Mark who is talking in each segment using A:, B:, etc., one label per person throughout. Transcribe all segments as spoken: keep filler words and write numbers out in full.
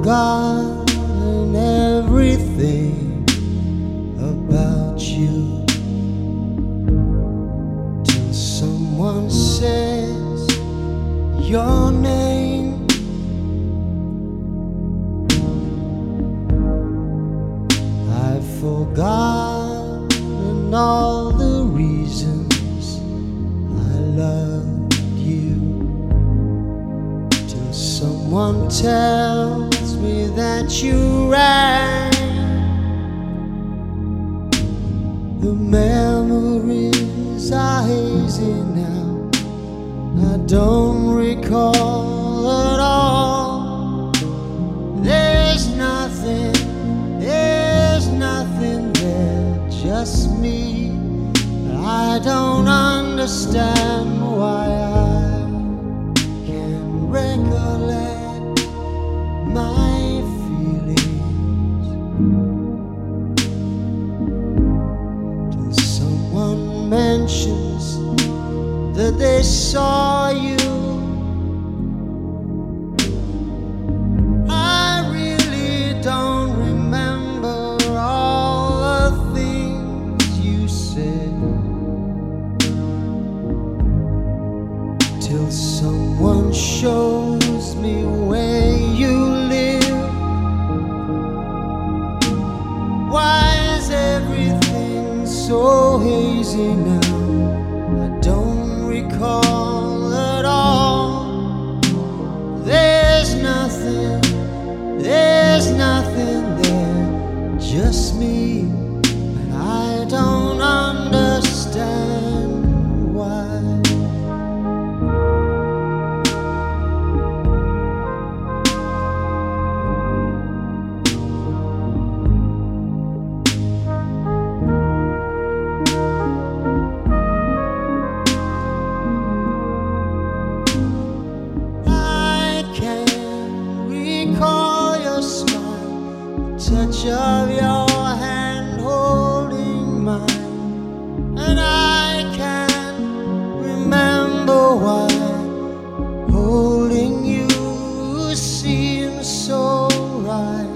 A: forgotten everything about you till someone says your name. I've forgotten all the reasons I loved you till someone tells me that you rang. The memories are hazy now, I don't recall at all. There's nothing, there's nothing there, just me. I don't understand why I can't recollect my feelings till someone mentions that they saw you. I really don't remember all the things you said till someone shows me where you live. Why is everything so hazy now? I don't recall at all. There's nothing, there's nothing there, just me, and I don't understand why. Recall your smile, the touch of your hand holding mine, and I can't remember why holding you seems so right.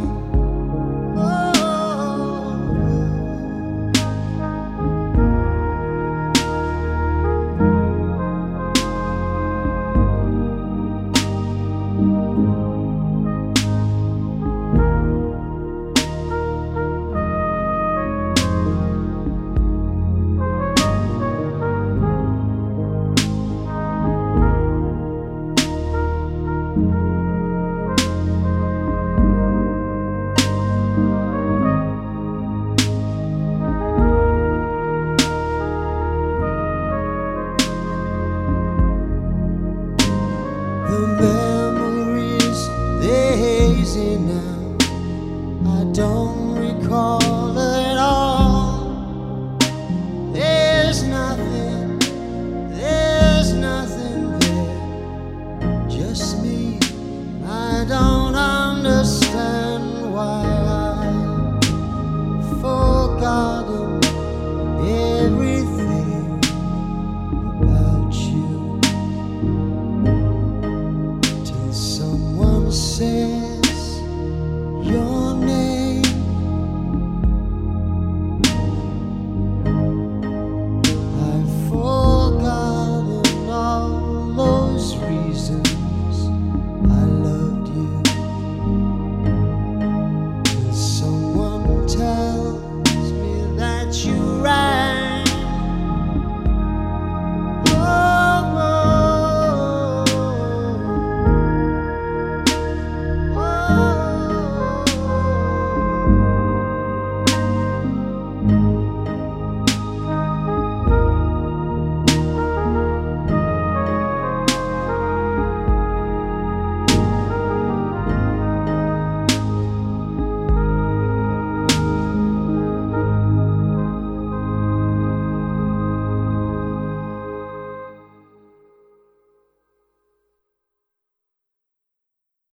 A: The memories, they're hazy now, I don't recall at all. There's nothing, there's nothing there, just me. I don't understand why I've forgotten everything about you. Someone say